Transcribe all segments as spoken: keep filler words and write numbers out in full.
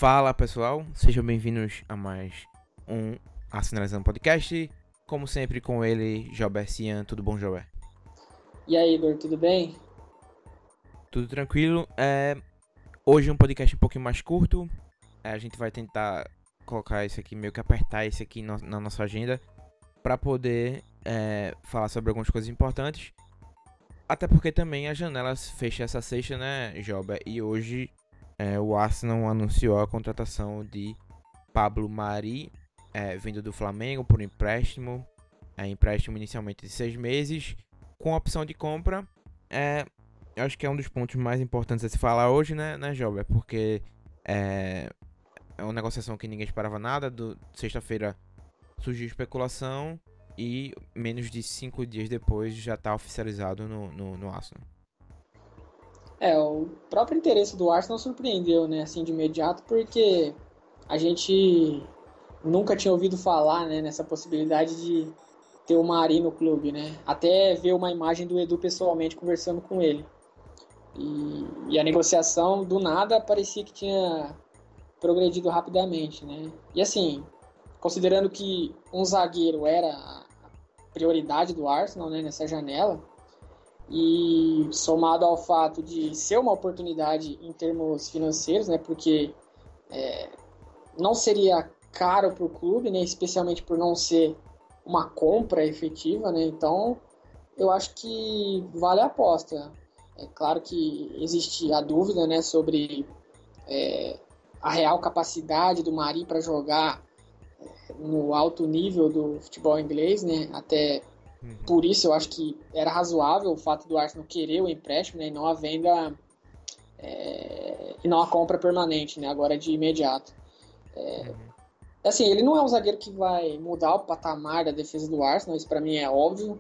Fala pessoal, sejam bem-vindos a mais um Assinalizando Podcast. Como sempre com ele, Jober Cian. Tudo bom, Jober? E aí, Igor, tudo bem? Tudo tranquilo. É... Hoje é um podcast um pouquinho mais curto. É, a gente vai tentar colocar isso aqui, meio que apertar esse aqui no, na nossa agenda para poder é, falar sobre algumas coisas importantes. Até porque também a janela fecha essa sexta, né, Jober? E hoje é, o Arsenal anunciou a contratação de Pablo Mari, é, vindo do Flamengo por empréstimo. É, empréstimo inicialmente de seis meses, com opção de compra. É, eu acho que é um dos pontos mais importantes a se falar hoje, né, né Jober? Porque é, é uma negociação que ninguém esperava nada. Do, sexta-feira surgiu especulação e menos de cinco dias depois já está oficializado no, no, no Arsenal. É, o próprio interesse do Arsenal surpreendeu, né, assim, de imediato, porque a gente nunca tinha ouvido falar, né, nessa possibilidade de ter o Mari no clube, né, até ver uma imagem do Edu pessoalmente conversando com ele. E, e a negociação, do nada, parecia que tinha progredido rapidamente, né. E assim, considerando que um zagueiro era a prioridade do Arsenal, né, nessa janela, e somado ao fato de ser uma oportunidade em termos financeiros, né, porque é, não seria caro para o clube, né, especialmente por não ser uma compra efetiva, né, então eu acho que vale a aposta. É claro que existe a dúvida, né, sobre é, a real capacidade do Mari para jogar no alto nível do futebol inglês, né, até Uhum. por isso eu acho que era razoável o fato do Arsenal querer o empréstimo, né, e não a venda é, e não a compra permanente, né, agora de imediato. Uhum. Assim, ele não é um zagueiro que vai mudar o patamar da defesa do Arsenal, isso para mim é óbvio.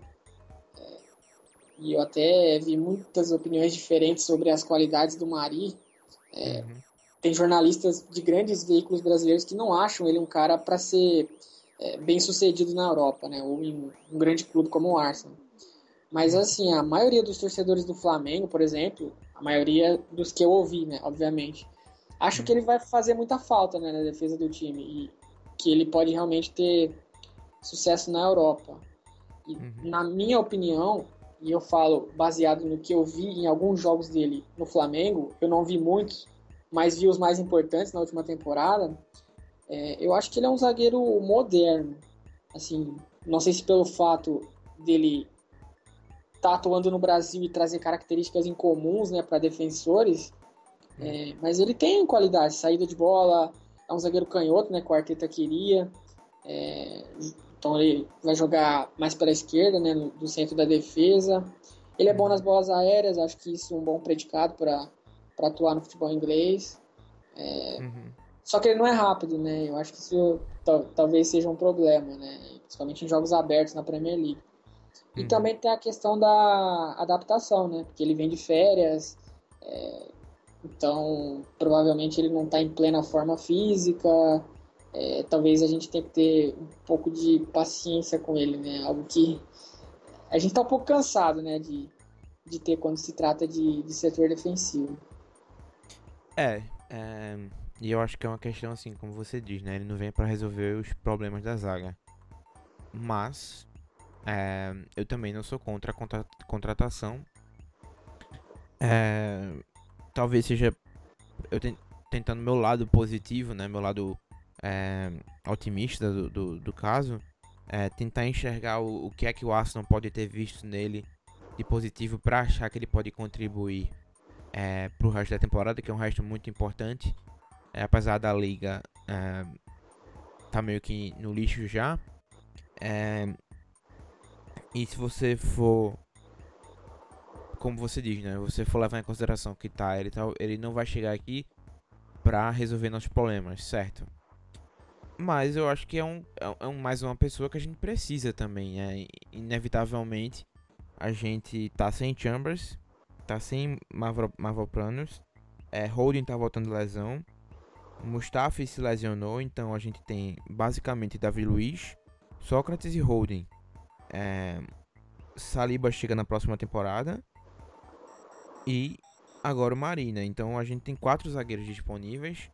E eu até vi muitas opiniões diferentes sobre as qualidades do Mari. Uhum. Tem jornalistas de grandes veículos brasileiros que não acham ele um cara para ser é, bem sucedido na Europa, né, ou em um grande clube como o Arsenal. Mas Uhum. assim, a maioria dos torcedores do Flamengo, por exemplo, a maioria dos que eu ouvi, né, obviamente, acho que Uhum. ele vai fazer muita falta, né, na defesa do time e que ele pode realmente ter sucesso na Europa. E Uhum. na minha opinião, e eu falo baseado no que eu vi em alguns jogos dele no Flamengo, eu não vi muitos, mas vi os mais importantes na última temporada. É, eu acho que ele é um zagueiro moderno, assim, não sei se pelo fato dele tá atuando no Brasil e trazer características incomuns, né, para defensores, Uhum. é, mas ele tem qualidade, saída de bola, é um zagueiro canhoto, né, que o Arteta queria, é, então ele vai jogar mais pela esquerda, né, no, do centro da defesa. Ele é bom nas Uhum. bolas aéreas, acho que isso é um bom predicado para atuar no futebol inglês. Uhum. Só que ele não é rápido, né? Eu acho que isso tal, talvez seja um problema, né? Principalmente em jogos abertos na Premier League. E Uhum. também tem a questão da adaptação, né? Porque ele vem de férias, é, então provavelmente ele não está em plena forma física. É, talvez a gente tenha que ter um pouco de paciência com ele, né? Algo que a gente está um pouco cansado, né? De, de ter quando se trata de, de setor defensivo. É, é, e eu acho que é uma questão assim, como você diz, né? Ele não vem pra resolver os problemas da zaga. Mas é, eu também não sou contra a contra- contratação. É, talvez seja eu ten- tentando meu lado positivo, né? Meu lado é, otimista do, do, do caso. É, tentar enxergar o, o que é que o Arsenal pode ter visto nele de positivo para achar que ele pode contribuir é, pro resto da temporada, que é um resto muito importante. É, apesar da liga é, tá meio que no lixo já. É, e se você for, como você diz, né? Você for levar em consideração que tá, ele, tá, ele não vai chegar aqui pra resolver nossos problemas, certo? Mas eu acho que é um, é é um mais uma pessoa que a gente precisa também. É, inevitavelmente a gente tá sem Chambers, tá sem Marvel, Marvel Planos, é, Holding tá voltando de lesão, Mustafi se lesionou, então a gente tem basicamente Davi Luiz, Sócrates e Holding. É, Saliba chega na próxima temporada e agora o Marina. Então a gente tem quatro zagueiros disponíveis.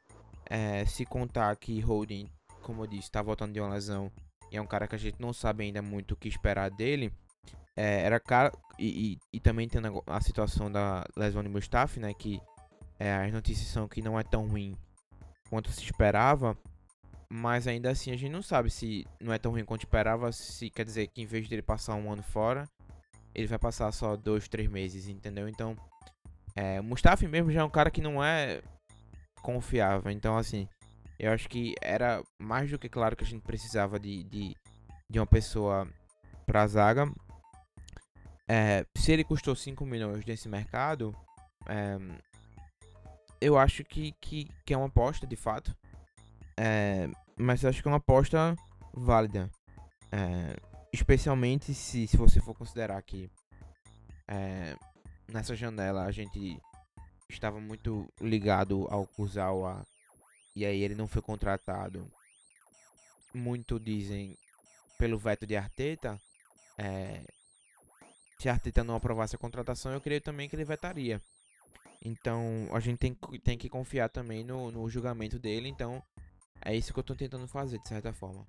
É, se contar que Holding, como eu disse, tá voltando de uma lesão e é um cara que a gente não sabe ainda muito o que esperar dele. É, era cara. E, e, e também tem a, a situação da lesão de Mustafi, né? Que é, as notícias são que não é tão ruim quanto se esperava. Mas ainda assim a gente não sabe se não é tão ruim quanto esperava. Se quer dizer que em vez de ele passar um ano fora, ele vai passar só dois, três meses, entendeu? Então, é, o Mustafi mesmo já é um cara que não é confiável. Então, assim, eu acho que era mais do que claro que a gente precisava de, de, de uma pessoa pra zaga. É, se ele custou cinco milhões nesse mercado, é, eu acho que, que, que é uma aposta de fato. É, mas eu acho que é uma aposta válida. É, especialmente se, se você for considerar que é, nessa janela a gente estava muito ligado ao Kurzawa e aí ele não foi contratado. Muito dizem pelo veto de Arteta. É, se Arteta não aprovasse a contratação, eu creio também que ele vetaria. Então a gente tem, tem que confiar também no, no julgamento dele. Então é isso que eu tô tentando fazer, de certa forma.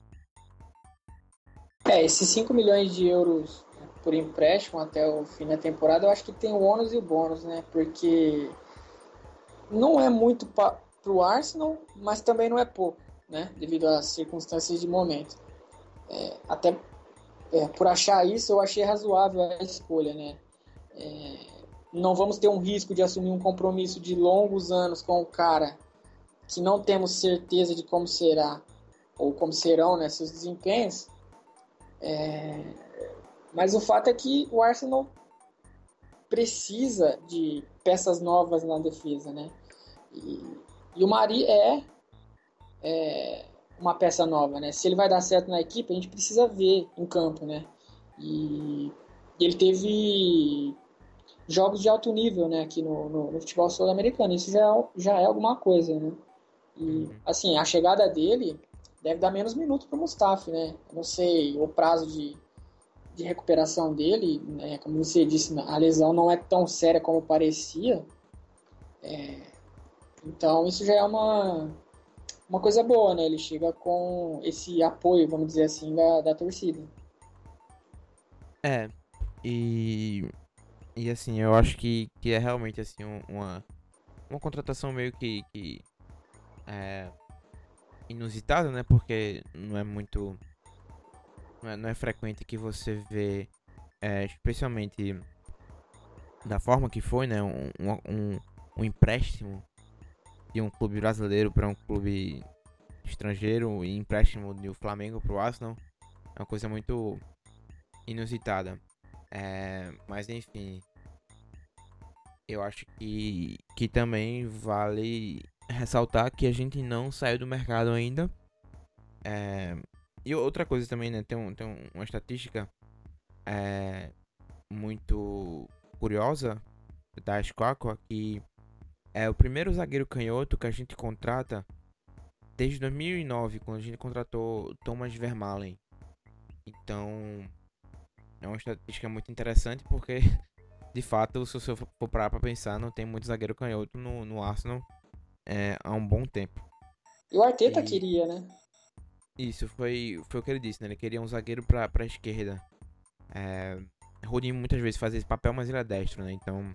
É, esses cinco milhões de euros por empréstimo até o fim da temporada, eu acho que tem o ônus e o bônus, né? Porque não é muito para o Arsenal, mas também não é pouco, né? Devido às circunstâncias de momento. É, até é, por achar isso, eu achei razoável a escolha, né? É, não vamos ter um risco de assumir um compromisso de longos anos com o cara que não temos certeza de como será ou como serão, né, seus desempenhos. É, mas o fato é que o Arsenal precisa de peças novas na defesa, né? E, e o Mari é, é uma peça nova, né? Se ele vai dar certo na equipe, a gente precisa ver em campo, né? E, e ele teve jogos de alto nível, né? Aqui no, no, no futebol sul-americano. Isso já é, já é alguma coisa, né? E, Uhum. assim, a chegada dele deve dar menos minutos para o Mustafi, né? Eu não sei o prazo de, de recuperação dele, né? Como você disse, a lesão não é tão séria como parecia. É, então, isso já é uma, uma coisa boa, né? Ele chega com esse apoio, vamos dizer assim, da, da torcida. É, e, e assim, eu acho que, que é realmente assim um- uma, uma contratação meio que, que é, inusitada, né? Porque não é muito. Não é, não é frequente que você vê, é, especialmente da forma que foi, né? Um, um, um, um empréstimo de um clube brasileiro para um clube estrangeiro e empréstimo do Flamengo para o Arsenal. É uma coisa muito inusitada. É, mas enfim, eu acho que, que também vale ressaltar que a gente não saiu do mercado ainda. É, e outra coisa também, né? Tem, um, tem um- uma estatística é, muito curiosa da Squawka que é o primeiro zagueiro canhoto que a gente contrata desde dois mil e nove, quando a gente contratou Thomas Vermaelen. Então, é uma estatística muito interessante porque, de fato, se você for parar pra pensar, não tem muito zagueiro canhoto no, no Arsenal é, há um bom tempo. E o Arteta E queria, né? isso foi, foi o que ele disse, né? Ele queria um zagueiro pra, pra esquerda. É, Rodinho muitas vezes faz esse papel, mas ele é destro, né? Então,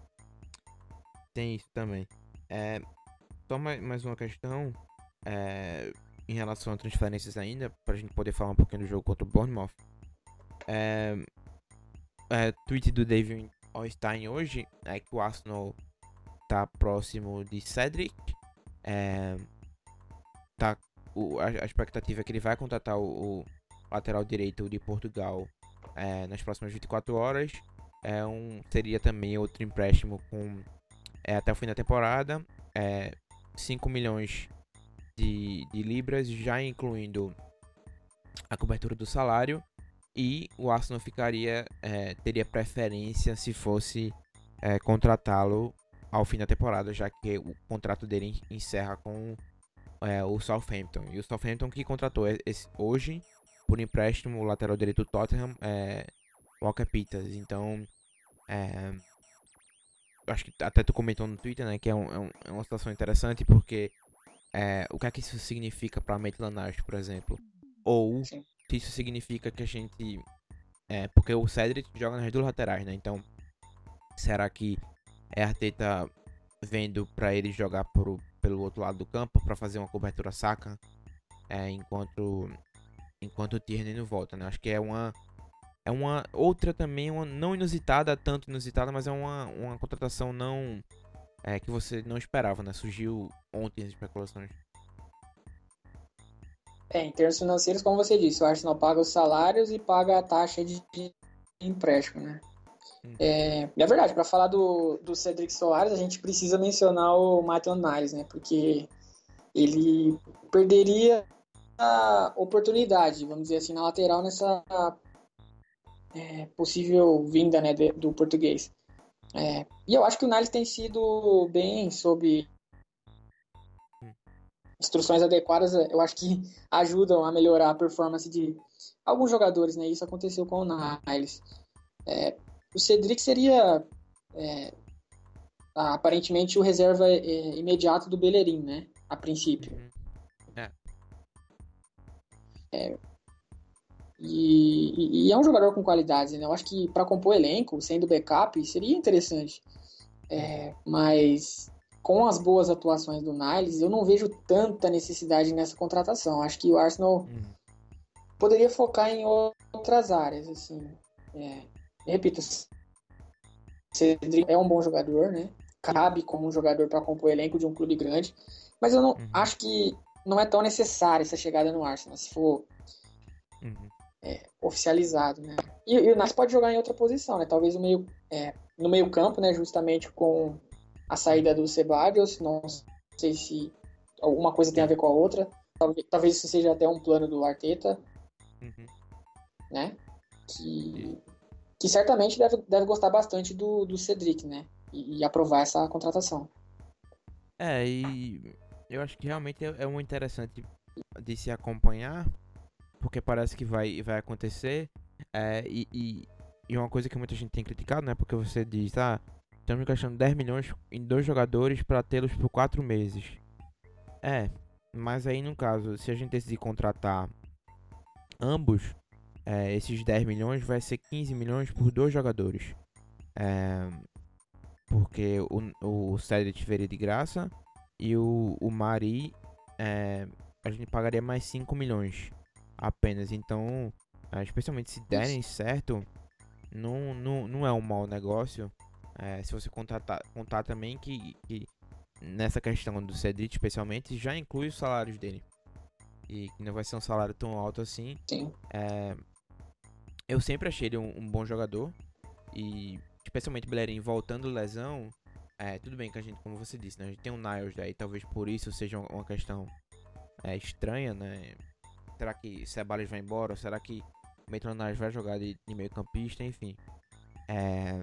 tem isso também. É, só mais, mais uma questão é, em relação a transferências ainda, pra gente poder falar um pouquinho do jogo contra o Bournemouth. É, é, tweet do David Ornstein hoje é que o Arsenal tá próximo de Cedric. É, tá, o, a, a expectativa é que ele vai contratar o, o lateral direito de Portugal é, nas próximas vinte e quatro horas. É um, seria também outro empréstimo com, é, até o fim da temporada. É, cinco milhões de, de libras, já incluindo a cobertura do salário. E o Arsenal ficaria, é, teria preferência se fosse é, contratá-lo ao fim da temporada, já que o contrato dele encerra com é, o Southampton. E o Southampton que contratou esse, hoje, por empréstimo, o lateral direito do Tottenham, é, Walker Peters. Então, é, acho que até tu comentou no Twitter, né, que é, um, é, um, é uma situação interessante, porque é, o que é que isso significa para Maitland Niles, por exemplo? Ou Sim. se isso significa que a gente... É, porque o Cedric joga nas duas laterais, né? Então, será que é Arteta vendo para ele jogar por, pelo outro lado do campo para fazer uma cobertura saca, é, enquanto enquanto o Tierney não volta, né? Acho que é uma é uma outra também, uma não inusitada, tanto inusitada, mas é uma, uma contratação não é, que você não esperava, né? Surgiu ontem as especulações. É, em termos financeiros, como você disse, o Arsenal paga os salários e paga a taxa de de empréstimo, né? Uhum. É, e é verdade, para falar do, do Cedric Soares, a gente precisa mencionar o Maitland Niles, né? Porque ele perderia a oportunidade, vamos dizer assim, na lateral nessa é, possível vinda, né, de, do português. É, e eu acho que o Niles tem sido bem sob instruções adequadas, eu acho que ajudam a melhorar a performance de alguns jogadores, né? Isso aconteceu com o Niles. É, o Cedric seria é, aparentemente o reserva é, imediato do Bellerin, né? A princípio. Uhum. É. É, e, e, é um jogador com qualidades, né? Eu acho que para compor elenco, sendo backup, seria interessante. É, mas com as boas atuações do Niles, eu não vejo tanta necessidade nessa contratação. Acho que o Arsenal Uhum. poderia focar em outras áreas, assim. É, repito, Cedric é um bom jogador, né? Cabe como um jogador para compor o elenco de um clube grande, mas eu não Uhum. acho que não é tão necessária essa chegada no Arsenal, se for Uhum. é, oficializado, né? E, e o Nice pode jogar em outra posição, né? Talvez no meio, é, no meio campo, né? Justamente com a saída Uhum. do Ceballos, não sei se alguma coisa tem a É. ver com a outra. Talvez, talvez isso seja até um plano do Arteta, Uhum. né? E- Que, que certamente deve, deve gostar bastante do, do Cedric, né? E, e aprovar essa contratação. É, e eu acho que realmente é, é um interessante de se acompanhar, porque parece que vai, vai acontecer. É, e, e, e uma coisa que muita gente tem criticado, né? Porque você diz, ah, estamos gastando dez milhões em dois jogadores para tê-los por quatro meses. É, mas aí no caso, se a gente decidir contratar ambos, é, esses dez milhões vai ser quinze milhões por dois jogadores. É, porque o, o Cedric veria de graça e o, o Mari, é, a gente pagaria mais cinco milhões apenas. Então, é, especialmente se Isso. derem certo, não, não, não é um mau negócio. É, se você contar, contar também que, que nessa questão do Cedric, especialmente, já inclui os salários dele. E que não vai ser um salário tão alto assim. Sim. É, eu sempre achei ele um, um bom jogador. E especialmente o Bellerin voltando lesão. É, tudo bem que a gente, como você disse, né? A gente tem um Niles daí, talvez por isso seja uma questão é, estranha, né? Será que Ceballos vai embora? Será que o Maitland Niles vai jogar de, de meio campista? Enfim. É,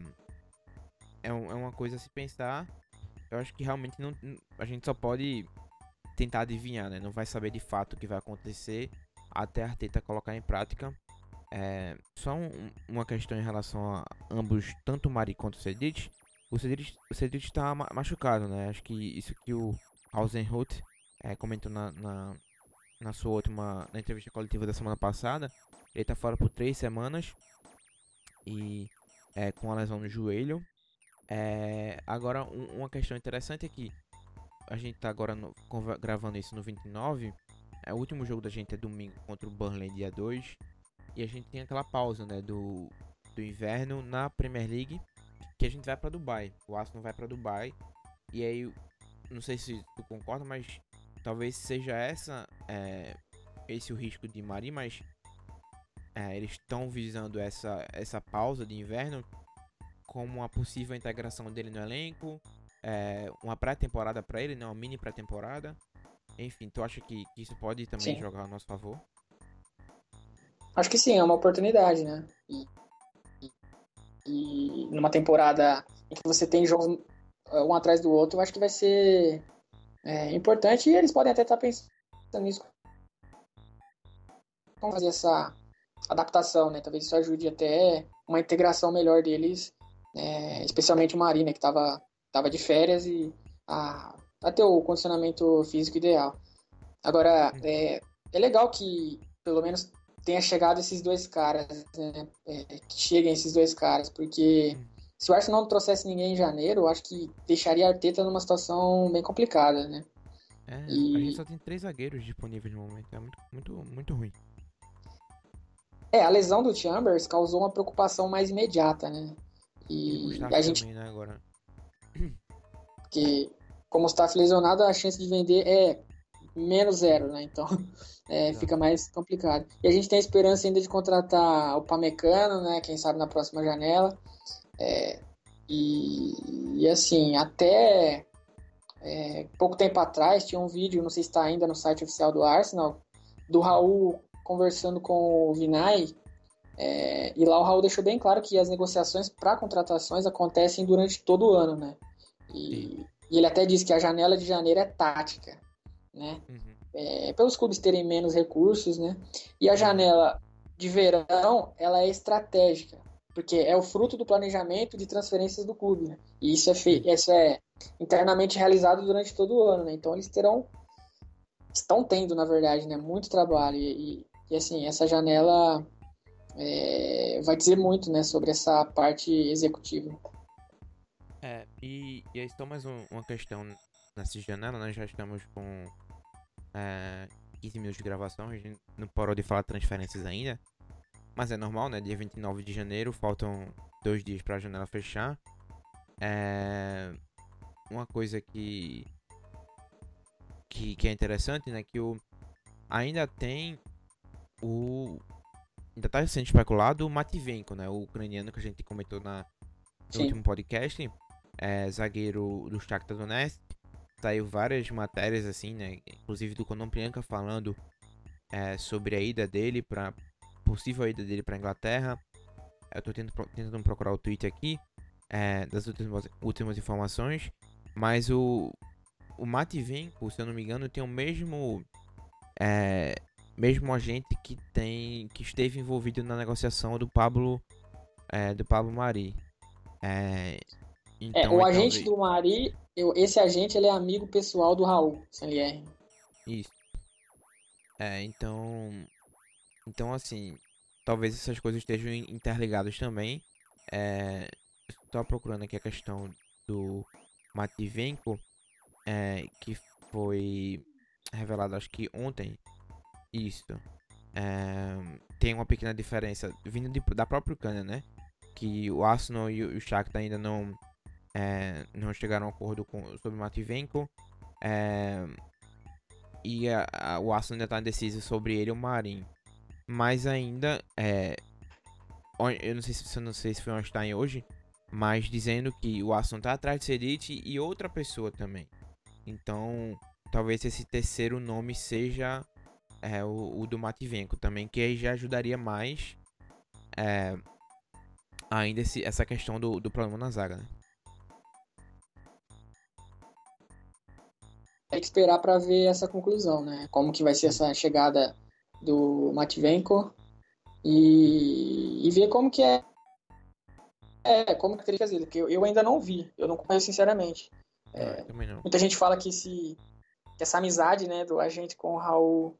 é, um, é uma coisa a se pensar. Eu acho que realmente não, a gente só pode tentar adivinhar, né? Não vai saber de fato o que vai acontecer até a Arteta colocar em prática. É, só um, uma questão em relação a ambos, tanto o Mari quanto o Cedric. O Cedric, o Cedric está ma machucado, né? Acho que isso que o Hausenhut é, comentou na, na, na sua última na entrevista coletiva da semana passada. Ele está fora por três semanas e é, com a lesão no joelho. É, agora, um, uma questão interessante é que a gente está agora no, gravando isso no vinte e nove. É, o último jogo da gente é domingo contra o Burnley, dia dois. E a gente tem aquela pausa, né, do, do inverno na Premier League, que a gente vai para Dubai. O Arsenal vai para Dubai. E aí, não sei se tu concorda, mas talvez seja essa é, esse o risco de Mari, mas é, eles estão visando essa, essa pausa de inverno como uma possível integração dele no elenco, é, uma pré-temporada para ele, né, uma mini pré-temporada. Enfim, tu acha que, que isso pode também Sim. jogar a nosso favor? Acho que sim, é uma oportunidade, né? E, e numa temporada em que você tem jogos um atrás do outro, eu acho que vai ser é, importante e eles podem até estar pensando nisso, como fazer essa adaptação, né? Talvez isso ajude até uma integração melhor deles, é, especialmente o Marina, que estava tava de férias e a, a ter o condicionamento físico ideal. Agora, Hum, é, é legal que pelo menos tenha chegado esses dois caras, né? É, que cheguem esses dois caras, porque hum. se o Arsenal não trouxesse ninguém em janeiro, eu acho que deixaria a Arteta numa situação bem complicada, né? É, a gente E só tem três zagueiros disponíveis no momento. É muito, muito, muito ruim. é, a lesão do Chambers causou uma preocupação mais imediata, né? E do E Mustafa a gente, também, né, agora. que como está lesionado, a chance de vender é menos zero, né? Então é, Exato. fica mais complicado. E a gente tem a esperança ainda de contratar o Pamecano, né? Quem sabe na próxima janela. E, e assim, até é, pouco tempo atrás tinha um vídeo, não sei se está ainda no site oficial do Arsenal, do Raul conversando com o Vinay. É, e lá o Raul deixou bem claro que as negociações para contratações acontecem durante todo o ano, né? Sim. E, e ele até disse que a janela de janeiro é tática, né? Uhum. É, pelos clubes terem menos recursos, né? E a Uhum. janela de verão, ela é estratégica, porque é o fruto do planejamento de transferências do clube, né? E isso é, fe... Sim. isso é internamente realizado durante todo o ano, né? Então eles terão, estão tendo, na verdade, né? Muito trabalho e, e, e assim, essa janela é, vai dizer muito, né? Sobre essa parte executiva. É, e, e aí só mais um- uma questão nessa janela, nós já estamos com é, quinze minutos de gravação, a gente não parou de falar transferências ainda, mas é normal, né? Dia vinte e nove de janeiro, faltam dois dias para a janela fechar. É, uma coisa que, que, que é interessante, né? Que o, ainda tem o. Ainda está sendo especulado o Matvienko, né? O ucraniano que a gente comentou na, no Sim. último podcast. É, zagueiro do Shakhtar Donetsk. Saiu várias matérias assim, né? Inclusive do Conan Priyanka falando é, sobre a ida dele para possível ida dele para Inglaterra. Eu tô tentando, tentando procurar o tweet aqui é, das últimas, últimas informações, mas o o Matvienko, se eu não me engano, tem o mesmo é, mesmo agente que tem que esteve envolvido na negociação do Pablo é, do Pablo Mari. É, É, então o aí agente talvez do Mari, eu, esse agente ele é amigo pessoal do Raul Sanlier. isso. É, então então assim, talvez essas coisas estejam interligadas também. É, estou procurando aqui a questão do Matvienko, é, que foi revelado acho que ontem. Isso. É, tem uma pequena diferença vindo de, da própria Ucrânia, né? Que o Arsenal e o Shakhtar ainda não, é, não chegaram a um acordo com, sobre o Matvienko. É, e a, a, o Arsenal ainda está indeciso sobre ele e o Marin. Mas ainda, é, eu não sei se eu não sei se foi onde está hoje, mas dizendo que o Arsenal está atrás de Sedic e outra pessoa também. Então, talvez esse terceiro nome seja é, o, o do Matvienko também, que aí já ajudaria mais é, ainda esse, essa questão do, do problema na zaga, né? Tem que esperar para ver essa conclusão, né? Como que vai ser Hum, essa chegada do Matvienko e, e ver como que é, é como que teria que fazer, porque eu, eu ainda não vi, eu não conheço sinceramente. não, eu também não. Muita gente fala que, esse, que essa amizade, né, do agente com o Raul,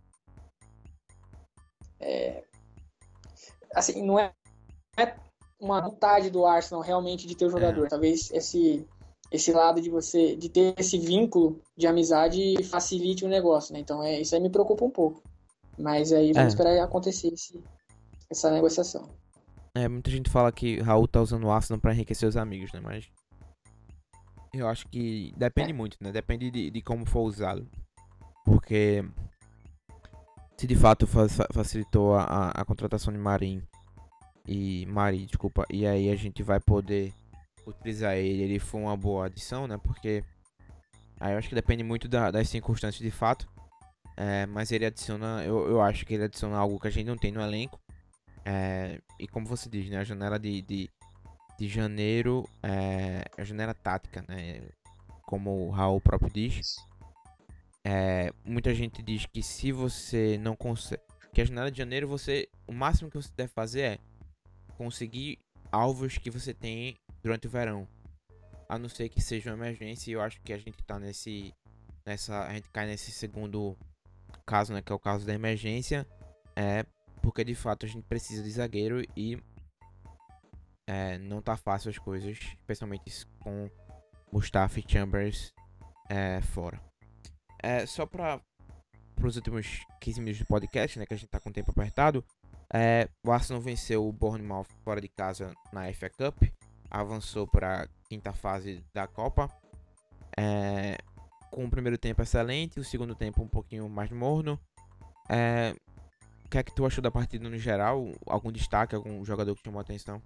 assim, não é uma vontade do Arsenal realmente de ter o É, jogador. Talvez esse esse lado de você de ter esse vínculo de amizade facilite o negócio, né? Então é isso aí me preocupa um pouco. Mas aí vamos é, esperar acontecer esse, essa negociação. é, muita gente fala que Raul tá usando o Arsenal pra enriquecer os amigos, né? Mas eu acho que depende É, muito, né? Depende de, de como for usado. Porque se de fato fa facilitou a, a, a contratação de Marin e Mari, desculpa, e aí a gente vai poder utilizar ele, ele foi uma boa adição, né? Porque aí eu acho que depende muito da, das circunstâncias de fato. É, mas ele adiciona, eu, eu acho que ele adiciona algo que a gente não tem no elenco. É, e como você diz, né? A janela de, de, de janeiro é a janela tática, né? Como o Raul próprio diz. É, muita gente diz que se você não consegue. Que a janela de janeiro você. O máximo que você deve fazer é conseguir alvos que você tem durante o verão. a não ser que seja uma emergência, e eu acho que a gente tá nesse, nessa, a gente cai nesse segundo caso, né, que é o caso da emergência, é porque de fato a gente precisa de zagueiro e é, não tá fácil as coisas, especialmente com Mustafa e Chambers é, fora. É, só para os últimos quinze minutos do podcast, né, que a gente tá com o tempo apertado, é, o Arsenal venceu o Bournemouth fora de casa na F A Cup, avançou para a quinta fase da Copa, é, com o primeiro tempo excelente, o segundo tempo um pouquinho mais morno. É, o que é que tu achou da partida no geral? Algum destaque, algum jogador que chamou a atenção?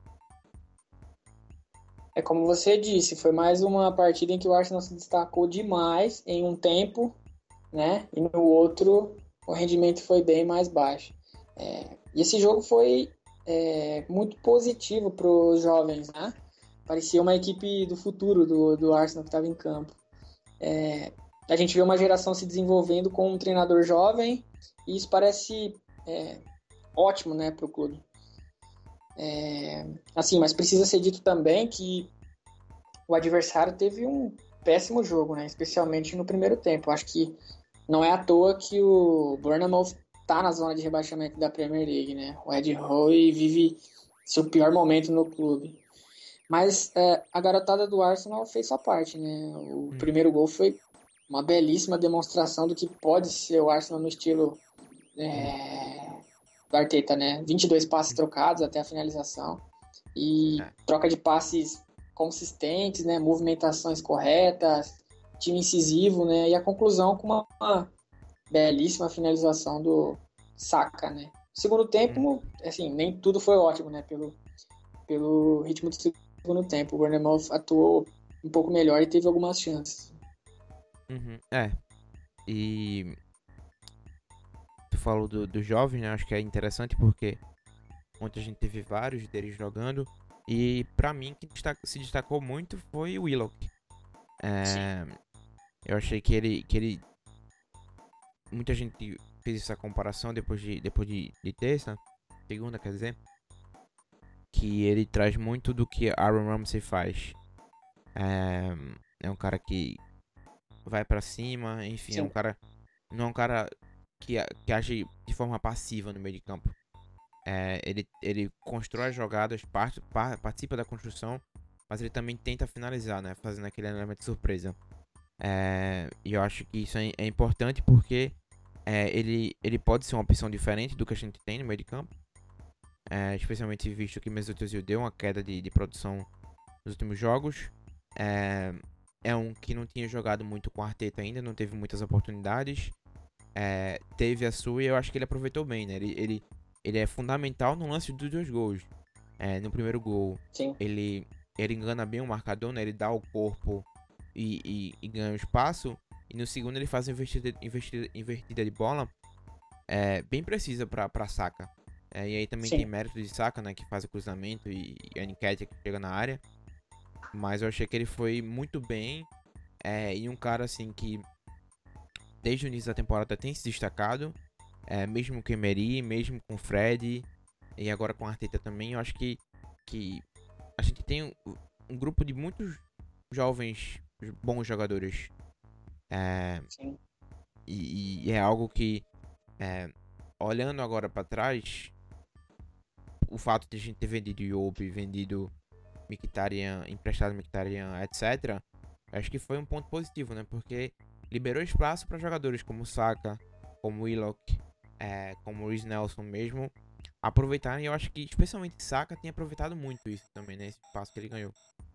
É como você disse, foi mais uma partida em que o Arsenal se destacou demais em um tempo, né? E no outro o rendimento foi bem mais baixo. É, e esse jogo foi é, muito positivo para os jovens, né? Parecia uma equipe do futuro do, do Arsenal que estava em campo. É, a gente vê uma geração se desenvolvendo com um treinador jovem e isso parece é, ótimo, né, para o clube. É, assim, mas precisa ser dito também que o adversário teve um péssimo jogo, né, especialmente no primeiro tempo. Acho que não é à toa que o Bournemouth está na zona de rebaixamento da Premier League, né? O Ed Howe vive seu pior momento no clube. Mas é, a garotada do Arsenal fez sua parte, né? O Hum. primeiro gol foi uma belíssima demonstração do que pode ser o Arsenal no estilo é, do Arteta, né? vinte e dois passes trocados até a finalização e É. troca de passes consistentes, né? Movimentações corretas, time incisivo, né? E a conclusão com uma, uma belíssima finalização do Saka, né? Segundo tempo, assim, nem tudo foi ótimo, né? Pelo, pelo ritmo do segundo tempo. O Bournemouth atuou um pouco melhor e teve algumas chances. Uhum. É. E tu falou do, do jovem, né? Acho que é interessante porque ontem a gente teve vários deles jogando. E pra mim, quem destaca, se destacou muito foi o Willock. É, eu achei que ele, que ele. Muita gente fez essa comparação depois de, depois de, de terça, segunda, quer dizer. Que ele traz muito do que Aaron Ramsey faz. É, é um cara que vai pra cima, enfim, é um Sim. cara. Não é um cara que, que age de forma passiva no meio de campo. É, ele, ele constrói as jogadas, parte, par, participa da construção, mas ele também tenta finalizar, né? Fazendo aquele elemento de surpresa. É, e eu acho que isso é, é importante porque é, ele, ele pode ser uma opção diferente do que a gente tem no meio de campo. É, especialmente visto que Mesut Özil deu uma queda de, de produção nos últimos jogos. É, é um que não tinha jogado muito com o Arteta ainda, não teve muitas oportunidades. É, teve a sua e eu acho que ele aproveitou bem, né? Ele, ele, ele é fundamental no lance dos dois gols. É, no primeiro gol, Sim. ele, ele engana bem o marcador, né? Ele dá o corpo e, e, e ganha o espaço. E no segundo ele faz uma investida, investida, invertida de bola é, bem precisa pra, pra Saka. É, e aí também Sim. tem mérito de Saka, né? Que faz o cruzamento e, e a Nketiah que chega na área. Mas eu achei que ele foi muito bem. É, e um cara assim que desde o início da temporada tem se destacado. É, mesmo com o Emery, mesmo com o Fred. E agora com a Arteta também. Eu acho que, que a gente tem um, um grupo de muitos jovens bons jogadores. É, Sim. e, e é algo que, é, olhando agora pra trás, o fato de a gente ter vendido Yobi, vendido Mkhitaryan, emprestado Mkhitaryan, etcétera. Acho que foi um ponto positivo, né? Porque liberou espaço para jogadores como Saka, como Willock, é, como o Reece Nelson mesmo, aproveitarem. E eu acho que especialmente Saka tem aproveitado muito isso também, né? Esse espaço que ele ganhou.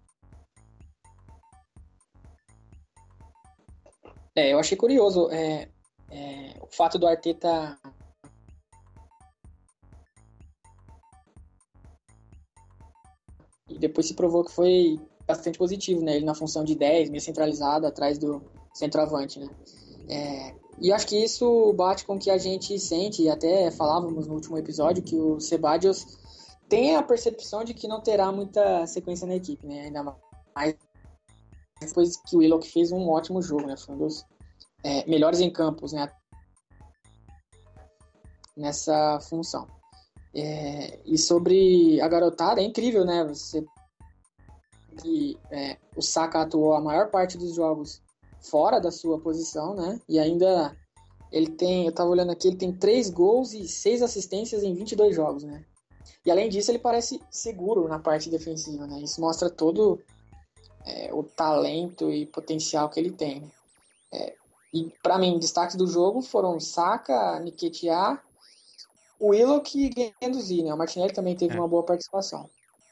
É, eu achei curioso é, é, o fato do Arteta e depois se provou que foi bastante positivo, né? Ele na função de dez, meio centralizado, atrás do centroavante, né? É, e eu acho que isso bate com o que a gente sente, e até falávamos no último episódio, que o Ceballos tem a percepção de que não terá muita sequência na equipe, né? Ainda mais depois que o Willock fez um ótimo jogo, né? Foi um dos é, melhores em campos, né? Nessa função. É, e sobre a garotada, é incrível, né? Você que é, o Saka atuou a maior parte dos jogos fora da sua posição, né? E ainda ele tem, eu tava olhando aqui, ele tem três gols e seis assistências em vinte e dois jogos, né? E além disso, ele parece seguro na parte defensiva, né? Isso mostra todo é, o talento e potencial que ele tem. É, e para mim, destaques do jogo foram Saka, Nketiah, o Willock e Guendouzi, né? O Martinelli também teve É, uma boa participação.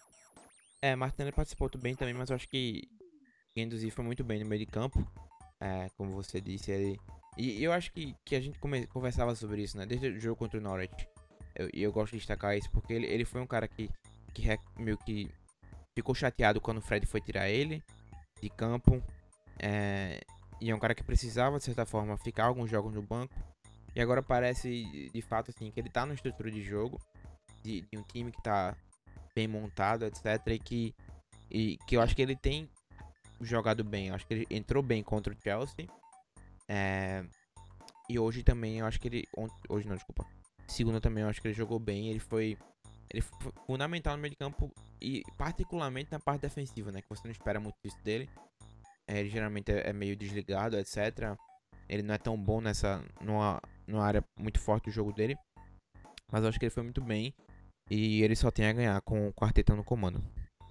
é Martinelli participou muito bem também, mas eu acho que Guendouzi foi muito bem no meio de campo. É, como você disse, ele. E eu acho que, que a gente come- conversava sobre isso, né? Desde o jogo contra o Norwich. Eu- E eu, gosto de destacar isso porque ele, ele foi um cara que, que re- meio que ficou chateado quando o Fred foi tirar ele de campo. É, e é um cara que precisava, de certa forma, ficar alguns jogos no banco. E agora parece, de fato, assim, que ele tá na estrutura de jogo, de, de um time que tá bem montado, etcétera. E que, e que eu acho que ele tem jogado bem. Eu acho que ele entrou bem contra o Chelsea. É, e hoje também eu acho que ele. Hoje não, desculpa. Segunda também eu acho que ele jogou bem. Ele foi. Ele foi fundamental no meio de campo e particularmente na parte defensiva, né? Que você não espera muito isso dele. É, ele geralmente é, é meio desligado, etcétera. Ele não é tão bom nessa. Numa, numa área muito forte do jogo dele. Mas eu acho que ele foi muito bem. E ele só tem a ganhar com o quarteto no comando.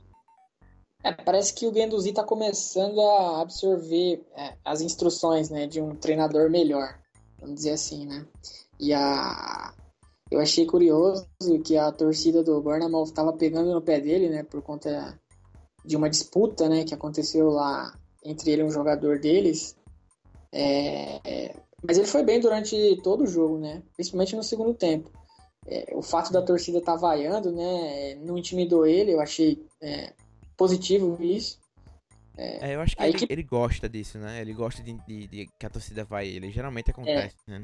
É, parece que o Guendouzi está começando a absorver é, as instruções, né, de um treinador melhor, vamos dizer assim, né? E a eu achei curioso que a torcida do Bournemouth estava pegando no pé dele, né, por conta de uma disputa, né, que aconteceu lá entre ele e um jogador deles. É, é, mas ele foi bem durante todo o jogo, né? Principalmente no segundo tempo. É, o fato da torcida estar tá vaiando, né, não intimidou ele. Eu achei é, positivo isso. É, eu acho que A ele, equipe, ele gosta disso, né? Ele gosta de, de- de que a torcida vai ele. Geralmente é, acontece, né?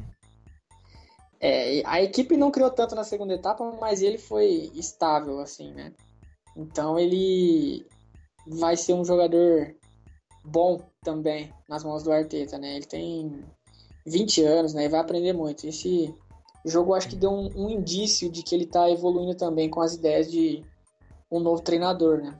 é, a equipe não criou tanto na segunda etapa, mas ele foi estável, assim, né? Então ele vai ser um jogador bom também nas mãos do Arteta, né? Ele tem vinte anos, né? E vai aprender muito. Esse jogo acho que deu um, um indício de que ele tá evoluindo também com as ideias de um novo treinador, né?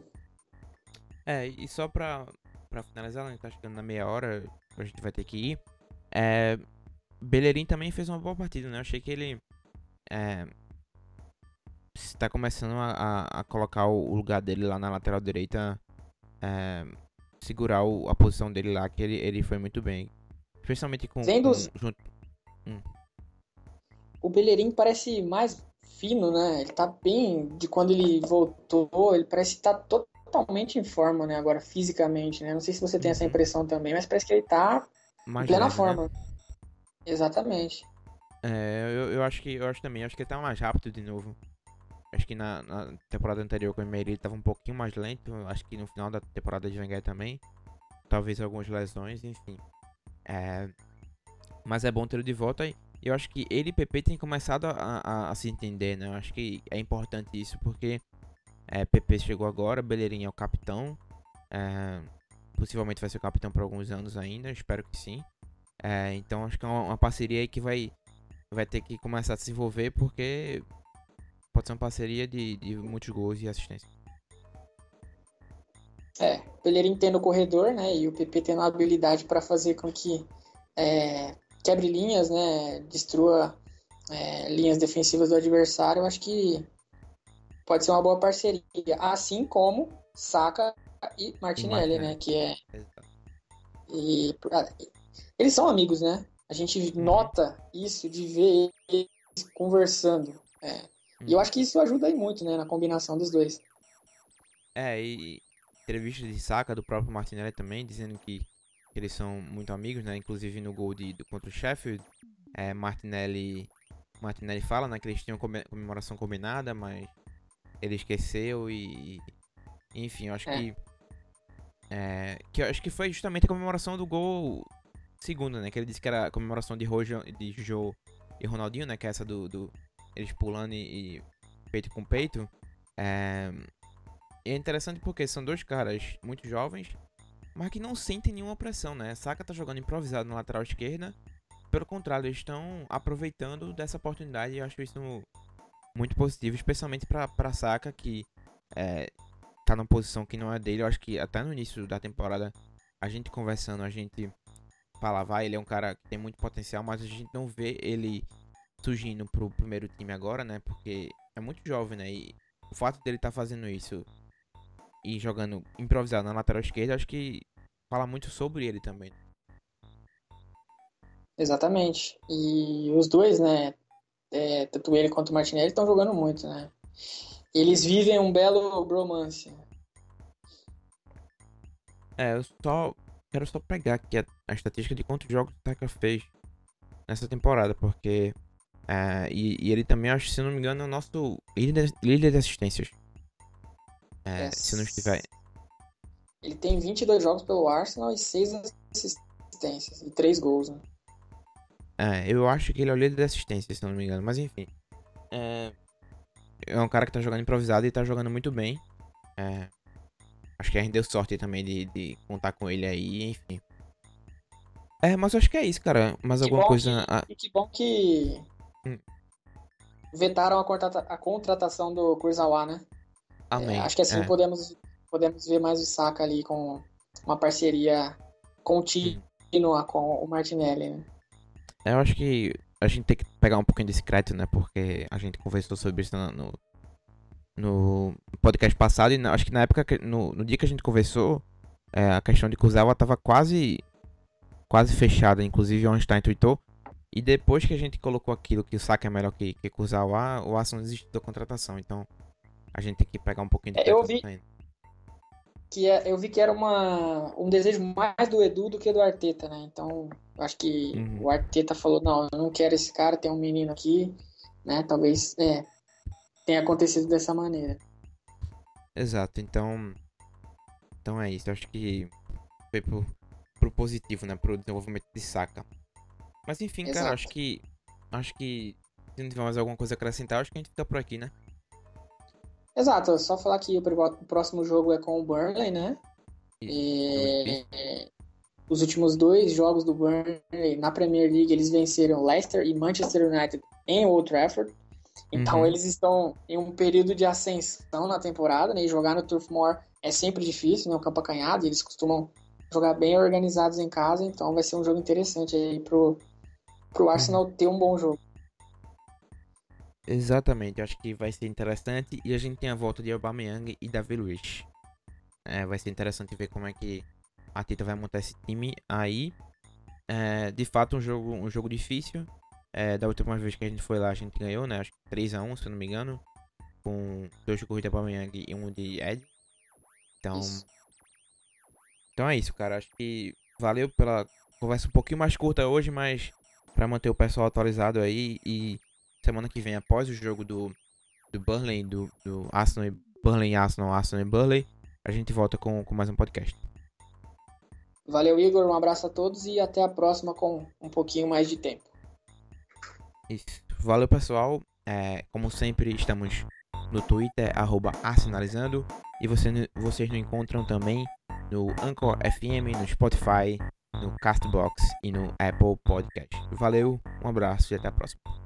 É, e só pra, pra finalizar, a gente tá chegando na meia hora, a gente vai ter que ir. É, Bellerin também fez uma boa partida, né? Eu achei que ele é, está começando a, a, a colocar o, o lugar dele lá na lateral direita, é, segurar o- a posição dele lá, que ele, ele foi muito bem. Especialmente com, Vendo com os, junto. Hum, o Bellerin parece mais fino, né? Ele tá bem de quando ele voltou, ele parece estar tá totalmente em forma, né? Agora fisicamente, né? Não sei se você tem essa uhum. impressão também, mas parece que ele tá em Mais plena leve, né? forma. Exatamente. É, eu, eu acho que eu acho também, acho que ele tá mais rápido de novo. Acho que na, na temporada anterior com o Emery ele tava um pouquinho mais lento. Acho que no final da temporada de Wenger também. Talvez algumas lesões, enfim. É, mas é bom ter ele de volta. E eu acho que ele e P P têm começado a, a, a se entender, né? Eu acho que é importante isso porque é, P P chegou agora, Bellerin é o capitão. É, possivelmente vai ser o capitão por alguns anos ainda, espero que sim. É, então acho que é uma, uma parceria aí que vai, vai ter que começar a se desenvolver porque pode ser uma parceria de, de muitos gols e assistência. É, o Bellerin tendo o corredor, né? E o P P tendo a habilidade para fazer com que é, quebre linhas, né? Destrua é, linhas defensivas do adversário, eu acho que pode ser uma boa parceria. Assim como Saka e E Martinelli, né? Martinelli. Que é. Exato. E, ah, eles são amigos, né? A gente Uhum, nota isso de ver eles conversando. É. E eu uhum. acho que isso ajuda aí muito, né? Na combinação dos dois. É, e entrevista de saca do próprio Martinelli também, dizendo que, que eles são muito amigos, né? Inclusive no gol de, do, contra o Sheffield, é, Martinelli, Martinelli fala, né, que eles tinham come- comemoração combinada, mas ele esqueceu e, enfim, eu acho É. que, é, que eu acho que foi justamente a comemoração do gol segundo, né? Que ele disse que era a comemoração de Rojo, de Joe e Ronaldinho, né? Que é essa do, do eles pulando e, e peito com peito. É, e é interessante porque são dois caras muito jovens, mas que não sentem nenhuma pressão, né? Saka tá jogando improvisado na lateral esquerda. Pelo contrário, eles estão aproveitando dessa oportunidade e eu acho isso muito positivo, especialmente pra, pra Saka, que é, tá numa posição que não é dele. Eu acho que até no início da temporada, a gente conversando, a gente falava, ah, ele é um cara que tem muito potencial, mas a gente não vê ele surgindo pro primeiro time agora, né? Porque é muito jovem, né? E o fato dele estar tá fazendo isso e jogando improvisado na lateral esquerda, acho que fala muito sobre ele também. Exatamente. E os dois, né? É, tanto ele quanto o Martinelli estão jogando muito, né? Eles vivem um belo bromance. É, eu só quero só pegar aqui a, a estatística de quantos jogos o Saka fez nessa temporada, porque é, e, e ele também, acho, se não me engano, é o nosso líder, líder de assistências. É, É, se eu não estiver. ele tem vinte e dois jogos pelo Arsenal e seis assistências e três gols, né? É, eu acho que ele é o líder de assistências, se eu não me engano, mas enfim. É, é um cara que tá jogando improvisado e tá jogando muito bem. É, acho que a gente deu sorte também de, de contar com ele aí, enfim. É, mas eu acho que é isso, cara. Mais Que alguma bom coisa. que, A... e que bom que Hum, vetaram a, contrata, a contratação do Kurzawa, né? É, amém. acho que assim É. podemos, podemos ver mais o Saka ali com uma parceria Hum. contínua com o Martinelli, né? Eu acho que a gente tem que pegar um pouquinho desse crédito, né? Porque a gente conversou sobre isso no, no podcast passado. E na- acho que na época, que- no, no dia que a gente conversou, é, a questão de Kurzawa tava quase, quase fechada. Inclusive, o Einstein tweetou. E depois que a gente colocou aquilo que o Saka é melhor que, que Kurzawa, o Arsenal desistiu da contratação. Então, a gente tem que pegar um pouquinho de É, eu crédito vi ainda. que é, eu vi que era uma, um desejo mais do Edu do que do Arteta, né? Então, eu acho que Uhum. o Arteta falou, não, eu não quero esse cara, tem um menino aqui, né? Talvez é, tenha acontecido dessa maneira. Exato. Então, então é isso. Eu acho que foi pro, pro positivo, né? Pro desenvolvimento de Saka. Mas enfim, cara, acho Exato. que. Acho que. Se não tiver mais alguma coisa a acrescentar, acho que a gente fica por aqui, né? Exato, é só falar que o o próximo jogo é com o Burnley, né? Isso. Jogo difícil. E os últimos dois jogos do Burnley na Premier League eles venceram Leicester e Manchester United em Old Trafford. Então Uhum. eles estão em um período de ascensão na temporada, né? E jogar no Turf Moor é sempre difícil, né? O campo acanhado, e eles costumam jogar bem organizados em casa, então vai ser um jogo interessante aí pro, pro Uhum. Arsenal ter um bom jogo. Exatamente, acho que vai ser interessante. E a gente tem a volta de Aubameyang e David Luiz. É, vai ser interessante ver como é que a Tita vai montar esse time aí. É, de fato, um jogo, um jogo difícil. É, da última vez que a gente foi lá, a gente ganhou, né? Acho que três a um, se eu não me engano. Com dois gols de Aubameyang e um de Ed. Então, Isso. então é isso, cara. Acho que valeu pela conversa um pouquinho mais curta hoje, mas pra manter o pessoal atualizado aí. E semana que vem, após o jogo do, do Burnley, do, do Arsenal, e- Burnley e Arsenal, Arsenal e Burnley, a gente volta com, com mais um podcast. Valeu, Igor. Um abraço a todos e até a próxima com um pouquinho mais de tempo. Isso. Valeu, pessoal. É, como sempre, estamos no Twitter, arroba Arsenalizando. E você, vocês nos encontram também no Anchor F M, no Spotify, no Castbox e no Apple Podcast. Valeu, um abraço e até a próxima.